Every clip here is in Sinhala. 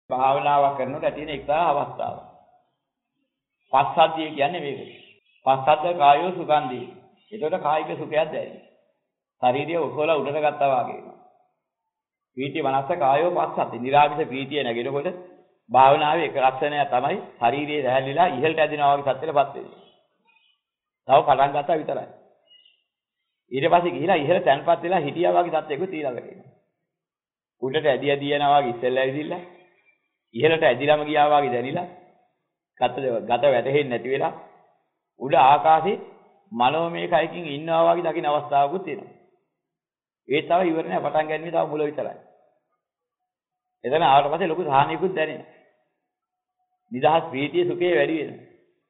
භාවනාවක් කරනකොට තියෙන එක්තරා අවස්ථාවක්. පස්සද්ධිය කියන්නේ මේක. පස්සද්ධ කායෝ සුගන්ධි. ඒකට කායික සුඛයක් දැනෙනවා. ශරීරය ඔසවලා උඩට ගත්තා වගේ. පීටි මනස කායෝ පස්සද්ධි. නිරාමිෂ පීටිය නැගෙනකොට භාවනාවේ එක ලක්ෂණය තමයි ශරීරයේ දැහැලිලා ඉහළට ඇදිනවා වගේ සත්‍යයටපත් වෙන්නේ. තව පටන් ගත්තා විතරයි. ඊට පස්සේ ගිහිලා ඉහළ තැන්පත් වෙලා හිටියා වගේ සත්‍යයකුත් ඊළඟට එනවා. උඩට ඇදී ඇදී යනවා වගේ ඉස්සෙල්ලා ඇවිදිලා ඉහළට ඇදිලාම ගියා වගේ දැනිලා ගත වැටෙන්නේ නැති වෙලා උඩ ආකාශේ මනෝමය කයකින් ඉන්නවා වගේ දකින්න අවස්ථාවකුත් එනවා. ඒ තව ඉවර නෑ පටන් ගන්නේ තව මුල විතරයි. එතන ආවට පස්සේ ලොකු සාහනයකුත් දැනෙනවා. නිදහස් ප්‍රීතිය සුඛේ වැඩි වෙනවා.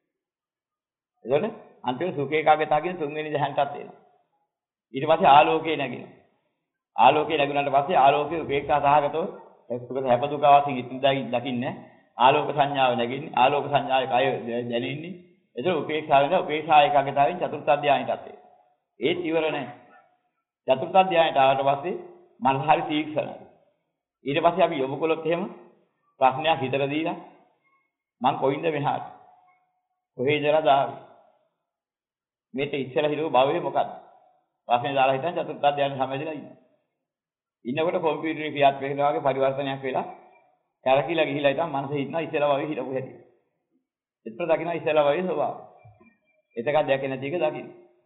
එතකොට අන්තිම සුඛේ කාගතාවකින් තුන්වෙනි ධ්‍යානටත් එනවා. ඊට පස්සේ ආලෝකේ නැගෙනවා. ආලෝකේ නැගුණාට පස්සේ ආලෝකයේ උපේක්ෂා සහගතව සුඛ හැප දුක වාසින් ඉතින්දයි දකින්නේ. ආලෝක සංඥාව නැගින්නේ. ආලෝක සංඥාවේ කය දැනෙන්නේ. එතකොට උපේක්ෂාව වෙන උපේක්ෂා ඒකාගතාවෙන් චතුර්ථ ධ්‍යානයටත් එනවා. ඒත් ඉවර නැහැ. චතුර්ථ ධ්‍යානයට ආවට පස්සේ මනස හරි තීක්ෂණයි. ඊට පස්සේ අපි යොමු කළොත් එහෙම ප්‍රශ්නයක් හිතට දීලා මං කොයින්ද මෙහාට? කොහේ ඉඳලා දාවේ? මේක ඉස්සෙල්ලා හිතුව භවයේ මොකද්ද? ප්‍රශ්නේ දාලා හිටන් චතුර්ථ ධ්‍යාන සමවැදිලා ඉන්නවා. ඉන්නකොට කම්පියුටරේ ක්‍රියාත්මක වෙනවා වගේ පරිවර්තනයක් වෙලා කරකිලා ගිහිලා ඉතින් මනස හිටනවා ඉස්සෙල්ලා භවයේ හිටපු හැටි. එතන දකින්න ඉස්සෙල්ලා භවයේ ස්වභාවය. එතකක් දැකේ නැති එක දකින්න.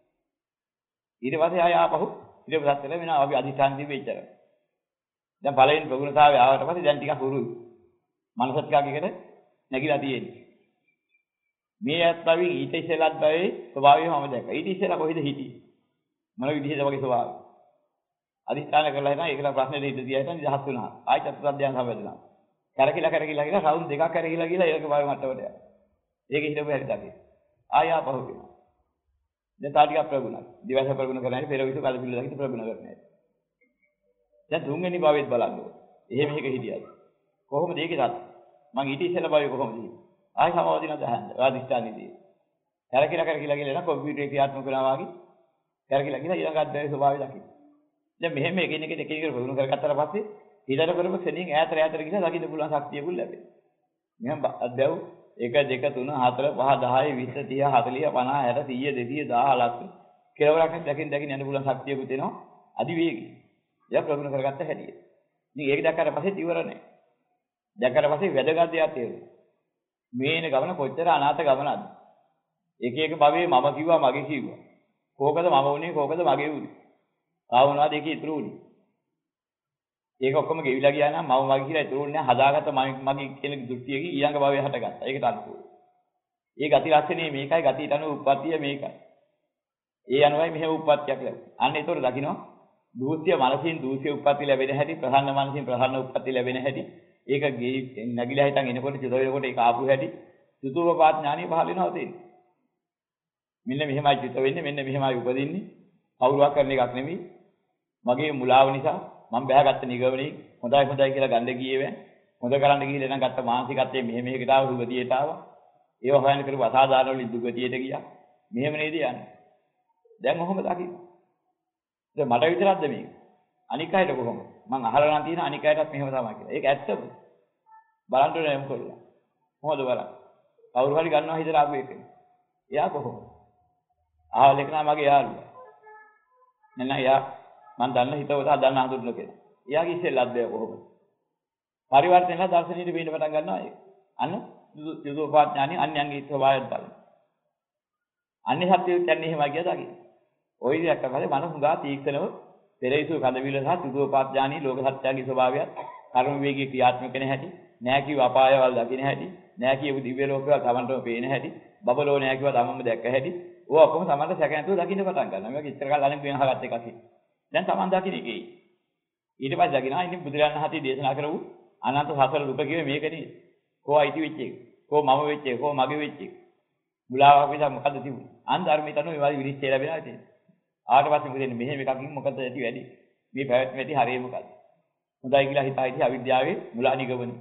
ඊට පස්සේ ආය ආපහු ඊට පස්සේ වෙනවා අපි අධිෂ්ඨාන දීපෙච්චර. දැන් පළවෙනි ප්‍රගුණතාවය ආවට පස්සේ දැන් ටිකක් හුරුයි. මනසත් ටිකක් එකට නැగిලා තියෙන්නේ. මේ අත්වින් ඊට ඉස්සෙල්ලත් භවයේ ස්වභාවයම දැක්කා. ඊට ඉස්සෙල්ලා කොහෙද හිටියේ? මොන විදිහද වගේ ස්වභාවය? අධිෂ්ඨාන කරලා හිටන් ඒකලා ප්‍රශ්නේ දෙන්න දියා හිටන් නිදහස් වුණා. ආයි චතුර්ථ ධ්‍යාන සම්බන්ධනා. කරකිලා ගිහලා රවුන්ඩ් දෙකක් කරකිලා ගිහලා ඒක භාවය මට්ටමට යනවා. ඒකේ හිටපු හැටි දකින්න. ආය ආපහු වෙනවා. දැන් තා ටිකක් ප්‍රගුණයි. දිවස ප්‍රගුණ කරන්නේ පෙර විසු කල පිළිල දකින්න ප්‍රගුණ කරන්නේ. දැන් තුන්වෙනි භාවයේත් බලන්න ඕනේ. එහෙම එක හිටියද? කොහොමද ඒකේ තත්? මං ඊට ඉස්සෙල්ලා භාවයේ කොහොමද හිටියේ? ආයි සමාවදින දහන්න. අධිෂ්ඨානෙදී. කරකිලා ගිහලා එන කම්පියුටරේ ක්‍රියාත්මක කරනවා වගේ කරකිලා ගිහලා ඊළඟ අධ්‍යයනයේ ස්වභාවය දකින්න. දැන් මෙහෙම එකින් එක ප්‍රගුණ කරගත්තාට පස්සේ හිතට කරපු ක්ෂණින් ඈතට ගිහලා දකින්න පුළුවන් ශක්තියකුත් ලැබෙනවා. මෙහෙම අධ්‍යව 1 2 3 4 5 10 20 30 40 50 60 100 200 1000 ලක්ෂ කෙලවරක් දකින්න යන්න පුළුවන් ශක්තියකුත් එනවා අධිවේගී. දැන් ප්‍රගුණ කරගත්ත හැටි. ඉතින් ඒක දැක්කට පස්සේ ඉවර නැහැ. දැක්කට පස්සේ වැදගත් දෙයක් තේරෙනවා. මේන ගමන කොච්චර අනාථ ගමනක්ද? එක එක භවයේ මම කිව්වා මගේ කිව්වා. කෝකද මම වුනේ කෝකද මගේ වුනේ? ආවුණාද ඒකේ ඉතුරු වුනේ. ඒක ඔක්කොම ගෙවිලා ගියා නම් මම මගේ කියලා ඉතුරු වුනේ හදාගත්ත මගේ කියන දෘෂ්ටියකින් ඊළඟ භවයේ හටගත්තා. ඒකට අනුකූලයි. ඒ ගති ලක්ෂණේ මේකයි ගතියට අනුව උප්පත්තිය මේකයි. ඒ අනුවයි මෙහෙම උප්පත්තියක් ලැබෙන්නේ. අන්න ඒතකොට දකින්න දූෂ්‍ය මනසින් දූෂ්‍ය උප්පත්ති ලැබෙන හැටි ප්‍රසන්න මනසින් ප්‍රසන්න උප්පත්ති ලැබෙන හැටි ඒක නැగిලා හිටන් එනකොට චිත වෙනකොට ඒක ආපු හැටි සුතුපපාත ඥානිය පහල වෙනවා තේන්නේ. මෙන්න මෙහෙමයි චිත වෙන්නේ මෙන්න මෙහෙමයි උපදින්නේ කවුරුවක් කරන එකක් නෙමෙයි මගේ මුලාව නිසා මම බෑගත්ත නිගමනේ හොඳයි කියලා ගන්න ගියේ වේ හොඳ කරන්න ගිහිල්ලා නම් ගත්ත මානසිකත්වයේ මෙහෙමකට ආව සුගතියට ආවා ඒව හොයන්න කරපු අසාධාරණ වලින් දුගතියට ගියා මෙහෙම නේද යන්නේ දැන් කොහොමද දකින්නේ දැන් මට විතරක්ද මේක අනික් අයට කොහොමද මං අහලා නම් තියෙන අනික් අයටත් මෙහෙම තමයි කියලා ඒක ඇත්තද බලන්න ඕනේ මොකද කොහොමද බලන්න කවුරු හරි ගන්නවා හිතලා ආපු එකනේ එයා කොහොමද ආවල එක නම මගේ යාළුවා නෑ නෑ යා මං දන්න හිතවතා දන්න හඳුනන කෙනා. එයාගේ ඉස්සෙල්ලත් බෑ කොහොමද? පරිවර්තනලා දර්ශනීය වෙන්න පටන් ගන්නවා ඒක. අන්න යුදෝපාත් ඥානි අන්‍යයන්ගේ ස්වභාවයත් බලන. අන්‍ය සත්‍යය කියන්නේ එහෙමයි කියලා දකින්න. ওই විදිහට කරලා මන හුඟා තීක්ෂණව පෙරේසු කඳවිල සහ යුදෝපාත් ඥානි ලෝක සත්‍යයේ ස්වභාවයත් කර්ම වේගයේ ක්‍රියාත්මක වෙන හැටි, නෑ කිව්ව අපායවල් දකින්න හැටි, නෑ කියපු දිව්‍ය ලෝකවල තමන්ටම පේන හැටි, බබලෝ නෑ කිව්ව තමන්ම දැක්ක හැටි, ඕවා ඔක්කොම තමන්ට සැක නැතුව දකින්න පටන් ගන්නවා. මේක ඉස්සර කාලේ අනිත් වෙන හගත් එකක්. දැන් තමන් දකින්න එකේ. ඊට පස්සේ දකින්නා ඉතින් බුදුරජාණන් වහන්සේ දේශනා කරපු අනන්ත සසර දුක කිව්වේ මේක නේද? කෝ අයිති වෙච්ච එක. කෝ මම වෙච්ච එක. කෝ මගේ වෙච්ච එක. මුලාවක් විතර මොකද්ද තිබුණේ? අන්ධර්මයට අනුව මේ වගේ විනිශ්චය ලැබෙනවා තියෙන්නේ. ආවට පස්සේ මොකද වෙන්නේ? මෙහෙම එකකින් මොකද ඇති වැඩි? මේ පැවැත්ම ඇති හරිය මොකද්ද? හොඳයි කියලා හිතා හිටිය අවිද්‍යාවේ මුලා නිගමනේ.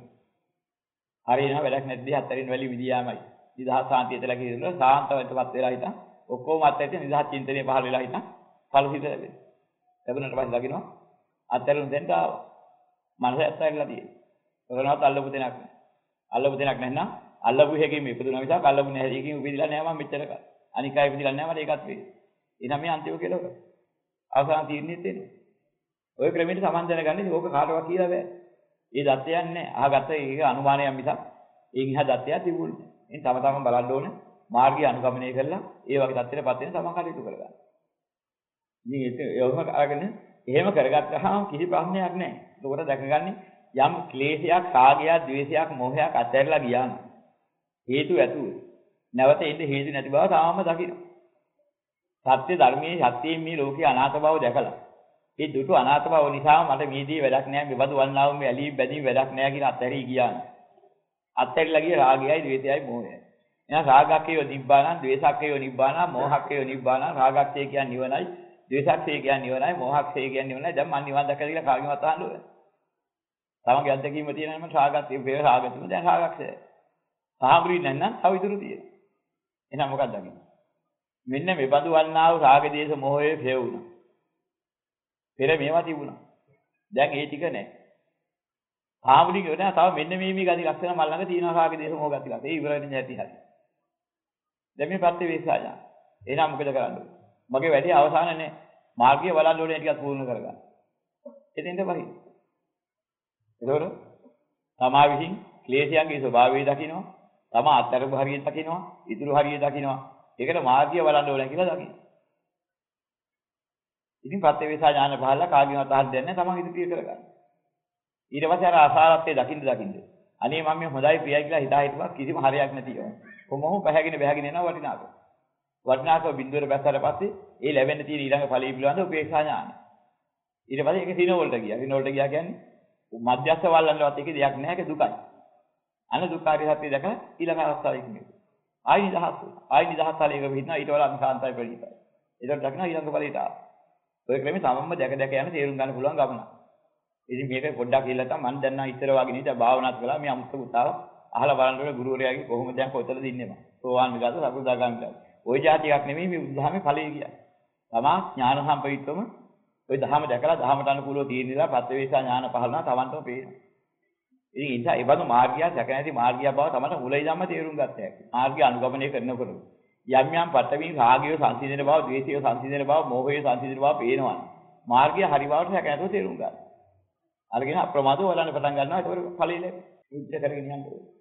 හරියනවා වැඩක් නැති දේ හතරින් වැලි විදියාමයි. නිදහස් සාන්තිය කියලා කියනවා සාන්තවටපත් වෙලා හිටන් ඔක්කොම අත්‍යවශ්‍ය නිදහස් චින්තනය පහළ වෙලා හිටන් ඵලසිත ලැබෙනවා. ලැබුණාට පස්සේ දකින්නවා අත්හැරුණු දෙන්න ආවා. මනස ඇත්තයිලා තියෙනවා. කරනවත් අල්ලපු දෙයක් නැහැ. අල්ලපු දෙයක් නැත්නම් අල්ලපු එකකින් ඉපදුනා මිසක් අල්ලපු නැහැ එකකින් උපදිලා නැහැ මම මෙච්චර කල්. අනික අය ඉපදිලා නැහැ මට ඒකත් වෙයි. එහෙනම් මේ අන්තිම කෙලවර. අවසාන තීරණෙත් එන්නේ. ඔය ක්‍රමයට සමන් දැනගන්නේ ඕක කාටවත් කියලා බෑ. ඒ දත්තයන් නැහැ. අහගත්ත ඒක අනුමානයක් මිසක් ඒකින් එහා දත්තයක් තිබුණේ නැහැ. ඉතින් තම තමන් බලන්න ඕනේ මාර්ගය අනුගමනය කරලා ඒ වගේ தත්ත්වයටපත් වෙන තමන් කටයුතු කරගන්න. ඉතින් ඒක අරගෙන එහෙම කරගත්තාම කිසි ප්‍රශ්නයක් නැහැ. ඒකට දැකගන්නේ යම් ක්ලේශයක්, රාගයක්, ද්වේෂයක්, මෝහයක් අත්හැරලා ගියාම හේතු ඇතුව නැවත එන්නේ හේතු නැති බව තාම දකින්න. සත්‍ය ධර්මයේ සත්‍යයෙන් මේ ලෝකේ අනාථ බව දැකලා මේ දුටු අනාථ බව නිසා මට මේදී වැඩක් නැහැ, මෙබඳු වන්නා වූ මේ ඇලී බැඳී වැඩක් නැහැ කියන අත්හැරී ගියාම අත්හැරලා ගිය රාගයයි, ද්වේෂයයි, මෝහයයි. එහෙනම් රාගක්කේව නිබ්බානං, ද්වේෂක්කේව නිබ්බානං, මෝහක්කේව නිබ්බානං. රාගක්කේ කියන්නේ නිවනයි, ද්වේෂක්කේ කියන්නේ නිවනයි, මෝහක්කේ කියන්නේ නිවනයි. දැන් මම නිවන් දැකලා කියලා කාගෙන්වත් අහන්න ඕනේ. තමන්ගේ අත්දැකීම තියෙනම රාගක්කේ වේ රාගතුම දැන් රාගක්ෂය. සාහබ්‍රී නැත්නම් තව ඉතුරු තියෙනවා. එහෙනම් මොකක්ද දකින්නේ? මෙන්න මේ බඳු වන්නා වූ රාග දේශ මොහයේ හේවුණා. පෙර මේවා තිබුණා. දැන් ඒ ටික නැහැ. සාහබ්‍රී කියනවා තව මෙන්න මේ ගති ලක්ෂණ මල් ළඟ තියෙනවා රාග දේශ මොහ ගති ලක්ෂණ. ඒ ඉවර වෙන්නේ නැති හැටි. දැන් මේ ප්‍රතිවේක්ෂාඥාන. එහෙනම් මොකද කරන්නේ? මගේ වැඩේ අවසාන නැහැ. මාර්ගය බලන්න ඕනේ ටිකක් පූර්ණ කරගන්න. එතෙන්ද වහි. ඒතකොට තමා විසින් ක්ලේශයන්ගේ ස්වභාවය දකිනවා. තමා අත්තරපු හරිය දකිනවා. ඉතුරු හරිය දකිනවා. ඒකට මාර්ගය බලන්න ඕනේ කියලා දකින්න. ඉතින් ප්‍රත්‍යවේක්ෂා ඥාන පහළ කාගෙන්වත් අහන්න දෙන්නේ නැහැ. තමන් ඉදිරිය කරගන්න. ඊට පස්සේ අර අසාරත්වයේ දකින්න. අනේ මම මේ හොඳයි ප්‍රියයි කියලා හිතා හිටපුවා කිසිම හරයක් නැතිව. කොහොමම බහැගෙන එනවා වටිනාකම. වටිනාකම බිඳුවර බැස්සට පස්සේ ඒ ලැබෙන්න තියෙන ඊළඟ ඵලයේ පිළිබඳ උපේක්ෂා ඥාන. ඊට පස්සේ ඒක සින වලට ගියා. සින වලට ගියා කියන්නේ මධ්‍යස්ථ වල්ලන්නවත් එකේ දෙයක් නැහැ. ඒක දුකයි. අන දුක්ඛාරිය සත්‍ය දැක ඊළඟ අවස්ථාවේදී මේක. ආයි නිදහස්. ආයි නිදහස් ඵලයක වෙන්නා ඊට වඩා අන්සාන්තයි ප්‍රණීතයි. ඒකට දකින්න ඊළඟ ඵලයට ආවා. ඔය ක්‍රමේ තමන්ම දැක යන තේරුම් ගන්න පුළුවන් ගමන. ඉතින් මේක පොඩ්ඩක් කියලා තමයි මම දැන් නම් ඉස්සර වගේ නෙවෙයි දැන් භාවනාත් කළා මේ අමුත්ත පුතාව අහලා බලනකොට ගුරුවරයාගේ කොහොමද දැන් කොතනද ඉන්නේ මම. සෝවාන් විගත සකෘදාගාමී කියලා. ওই જાතියක් නෙමෙයි මේ බුදුදහමේ ඵලයේ කියන්නේ. තමා ඥාන සම්පවිත්වම ওই දහම දැකලා දහමට අනුකූලව තීරණයලා ප්‍රත්‍යවේක්ෂා ඥාන පහළනවා තවන්ටම පේනවා. ඉතින් ඒ නිසා ඒ බඳු මාර්ගය දැක නැති මාර්ගය බව තමයි මුලින් ධම්ම තේරුම් ගත්ත හැකි. මාර්ගය අනුගමනය කරනකොට යම් යම් පටවි රාගය සංසිඳන බව, ද්වේෂය සංසිඳන බව, මෝහය සංසිඳන බව පේනවා. මාර්ගය හරි බවට දැක නැතුව තේරුම් ගන්න. අරගෙන අප්‍රමාදව වලන්න පටන් ගන්නවා. ඒක ඵලෙ ඉච්ඡා කරගෙන යනවා.